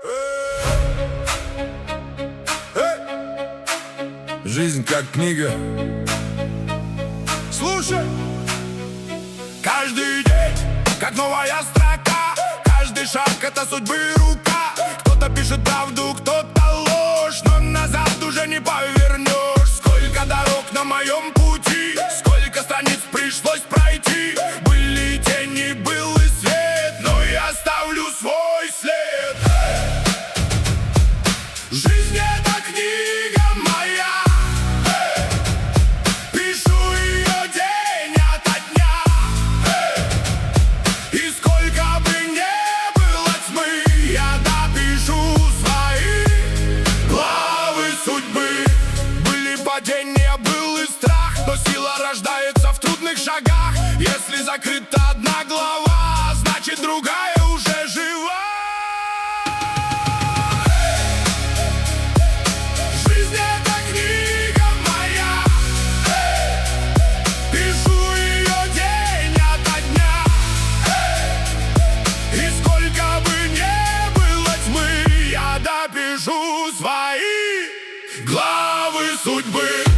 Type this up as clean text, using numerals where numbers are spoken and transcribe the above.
Жизнь как книга. Слушай, каждый день, как новая строка. Каждый шаг — это судьбы рука. Кто-то пишет правду, кто-то ложь, но назад уже не повернешь. Сколько дорог на моем пути, сколько страниц пришлось пройти. Были тени, был и свет, но я оставлю свой след. Жизнь — это книга моя. Пишу ее день ото дня. И сколько бы ни было тьмы, я допишу свои главы судьбы. Были падения, был и страх, но сила рождается в трудных шагах. Если закрыта одна глава, значит другая уже жива. Жизнь — это книга моя. Пишу ее день ото дня. И сколько бы ни было тьмы, я допишу свои главы судьбы.